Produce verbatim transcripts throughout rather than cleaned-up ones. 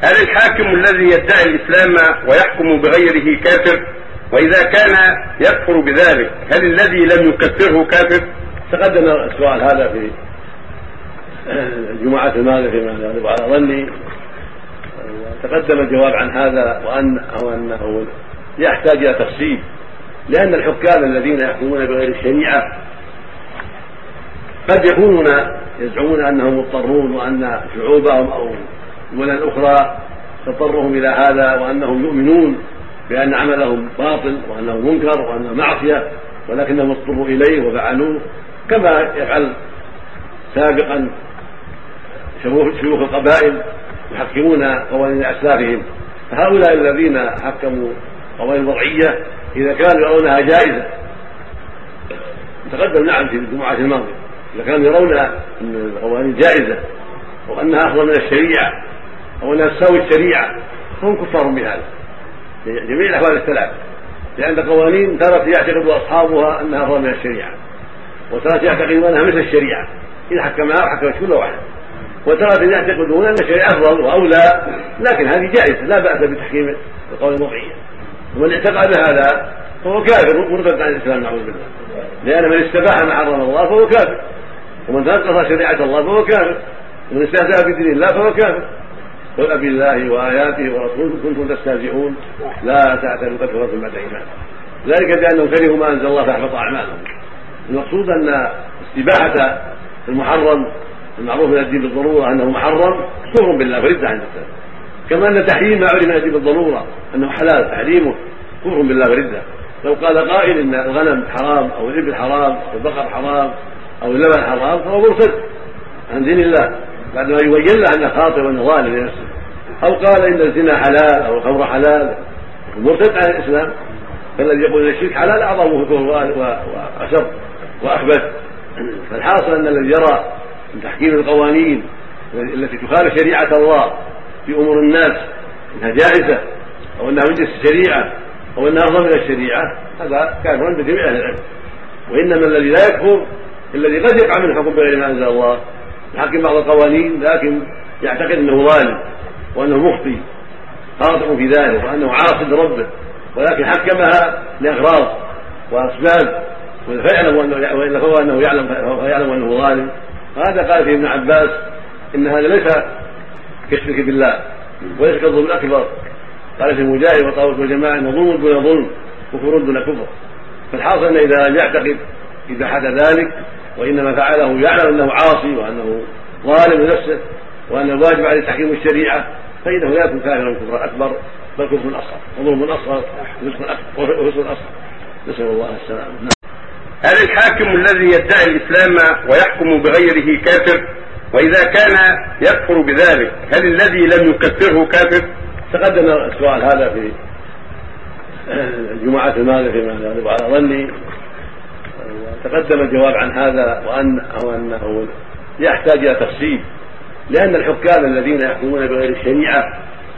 هل الحاكم الذي يدعي الإسلام ويحكم بغيره كافر؟ وإذا كان يكفر بذلك هل الذي لم يكفره كافر؟ تقدم السؤال هذا في الجمعة الماضية فيما يغلب على ظني، تقدم الجواب عن هذا وأنه أنه يحتاج إلى تفصيل، لأن الحكام الذين يحكمون بغير الشريعة قد يكونون يزعمون أنهم مضطرون وأن شعوبهم أو دول أخرى تضطرهم إلى هذا، وأنهم يؤمنون بأن عملهم باطل وأنه منكر وأنه معصية، ولكنهم اضطروا إليه وفعلوه، كما يفعل سابقا شيوخ القبائل يحكمون قوانين أسلافهم. فهؤلاء الذين حكموا قوانين وضعية إذا كانوا يرونها جائزة، تقدم نعم في الجمعة الماضية، إذا كانوا يرون أن القوانين جائزة وأنها أفضل من الشريعة أو أنها تساوي الشريعة فهم كفار بهذا جميع الأحوال الثلاث، لأن القوانين ترى يعتقد أصحابها أنها أفضل من الشريعة، وترى يعتقدون أنها مثل الشريعة إذا حكمها وحكمت كل واحد، وترى يعتقدون أن الشريعة أفضل وأولى، لكن هذه جائزة لا بأس بتحكيم القوانين الوضعية. ومن اعتقد هذا فهو كافر مرتد عن الإسلام نعوذ بالله، لأن من استباح ما حرم الله فهو كافر، ومن تنقض شريعة الله فهو كافر، ومن استهزأ بدين الله فهو كافر. قل أبي الله وآياته ورسوله كنتم تستهزئون لا تعتذروا قد كفرتم بعد إيمانكم، ذلك بأنهم كرهوا ما أنزل الله فأحبط أعمالهم. المقصود أن استباحة المحرم المعروف من الدين بالضرورة أنه محرم كفر بالله فرد عن الإسلام، كما أن تحريم ما عرف من الدين بالضرورة أنه حلال تحريمه كفر بالله فرد. لو قال قائل إن الغنم حرام أو الإبل حرام أو البقر حرام أو اللبن حرام فهو مرتد عن دين الله بعد ما يبين له أنه خاطئ وأنه ظالم لنفسه، أو قال إن الزنا حلال أو الخمر حلال مرتد عن الإسلام. فالذي يقول ان الشرك حلال اعظم كفر واشر واخبث. فالحاصل ان الذي يرى من تحكيم القوانين التي تخالف شريعه الله في امور الناس انها جائزه او انها من جنس الشريعه او انها افضل من الشريعه هذا كافر عند جميع اهل العلم. وانما الذي لا يكفر الذي قد يقع من الحكم بغير ما انزل الله، يحكم بعض القوانين لكن يعتقد انه ظالم وانه مخطئ خاطئ في ذلك وانه عاصي لربه، ولكن حكمها لاغراض واسباب فيعلم والا فهو انه يعلم يعلم انه ظالم. هذا قال فيه ابن عباس ان هذا ليس كالشرك بالله وليس كالظلم الاكبر. قال في مجاهد وطاووس والجماعه ان ظلم دون ظلم كفر دون كفر. فالحاصل ان اذا لم يعتقد اباحه ذلك وانما فعله يعلم انه عاصي وانه ظالم لنفسه وان الواجب عليه تحكيم الشريعه فانه لا يكون كافرا كفرا اكبر بل كفر اصغر وظلم اصغر وفسق اصغر. نسال الله السلامه. هل الحاكم الذي يدعي الإسلام ويحكم بغيره كافر؟ وإذا كان يكفر بذلك هل الذي لم يكفره كافر؟ تقدم السؤال هذا في الجمعة الماضية فيما يغلب على ظني، تقدم الجواب عن هذا وأنه أنه يحتاج إلى تفصيل، لأن الحكام الذين يحكمون بغير الشريعة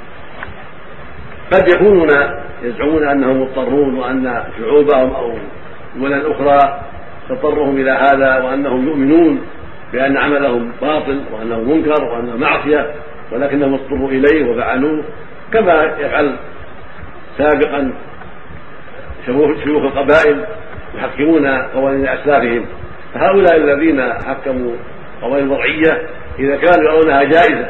قد يكونون يزعمون أنهم مضطرون وأن شعوبهم أو دول أخرى تضطرهم إلى هذا، وأنهم يؤمنون بأن عملهم باطل وأنه منكر وأنه معصية، ولكنهم اضطروا إليه وفعلوه، كما يفعل سابقا شيوخ القبائل يحكمون قوانين أسلافهم. فهؤلاء الذين حكموا قوانين وضعية إذا كانوا يرونها جائزة،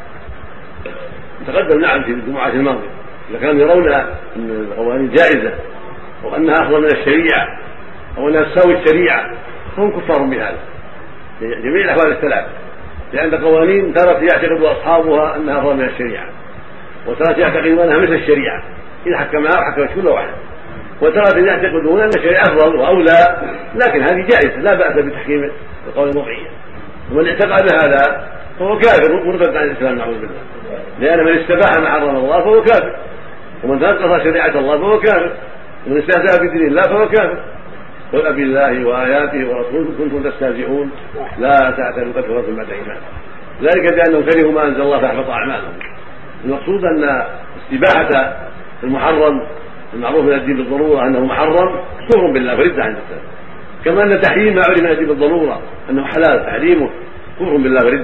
تقدم نعم في الجمعة الماضية، إذا كانوا يرون أن القوانين جائزة وأنها أفضل من الشريعة أو أنها تساوي الشريعة فهم كفار بهذا جميع الأحوال الثلاث، لأن القوانين ترى يعتقد أصحابها أنها أفضل من الشريعة، وترى يعتقدون أنها مثل الشريعة إذا حكمها وحكمت كل واحد، وترى يعتقدون أن الشريعة أفضل وأولى، لكن هذه جائزة لا بأس بتحكيم القوانين الوضعية. ومن اعتقد هذا فهو كافر مرتد عن الإسلام نعوذ بالله، لأن من استباح ما حرم الله فهو كافر، ومن تنقض شريعة الله فهو كافر، ومن استهزأ بدين الله فهو كافر. قل أبي الله وآياته ورسوله كنتم تستهزئون لا تعتذروا قد كفرتم بعد إيمانكم، ذلك بأنهم كرهوا ما أنزل الله فأحبط أعمالهم. المقصود أن استباحة المحرم المعروف من الدين بالضرورة أنه محرم كفر بالله فرد عن الإسلام، كما أن تحريم ما عرف من الدين بالضرورة أنه حلال تحريمه كفر بالله فرد.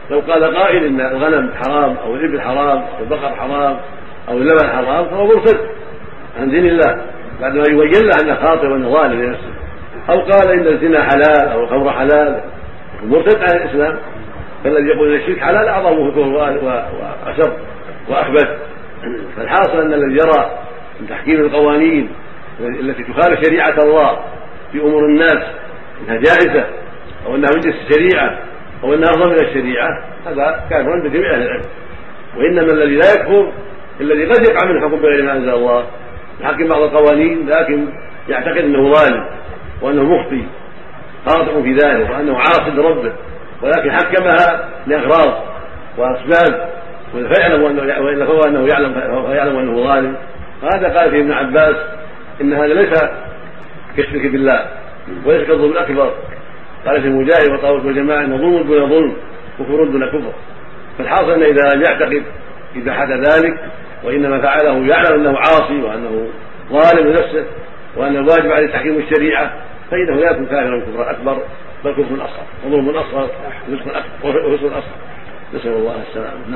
لو قال قائل ان الغنم حرام او الابل حرام او البقر حرام او اللبن حرام فهو مرتد عن دين الله بعد ما يبين له انه خاطئ وانه ظالم لنفسه، او قال ان الزنا حلال او الخمر حلال مرتد عن الاسلام. فالذي يقول ان الشرك حلال اعظم كفر واشر واخبث. فالحاصل ان الذي يرى من تحكيم القوانين التي تخالف شريعه الله في امور الناس انها جائزه او انها من جنس الشريعه او انها افضل من الشريعه هذا كافر عند جميع اهل العلم. وانما الذي لا يكفر الذي قد يقع من الحكم بغير ما انزل الله يحكم بعض القوانين لكن يعتقد انه ظالم وانه مخطئ خاطئ في ذلك وانه عاصي لربه، ولكن حكمها لاغراض واسباب فيعلم انه هو انه يعلم يعلم انه ظالم. هذا قال فيه ابن عباس ان هذا ليس كالشرك بالله وليس كالظلم الاكبر. قال في مجاهد وطاووس والجماعه ان ظلم دون ظلم كفر دون كفر. فالحاصل ان اذا لم يعتقد اذا حدث ذلك وانما فعله يعلم انه عاصي وانه ظالم لنفسه وان الواجب عليه تحكيم الشريعه فانه لا يكون كافرا كفرا اكبر بل كفر اصغر وظلم اصغر وفسق اصغر. نسال الله السلامه.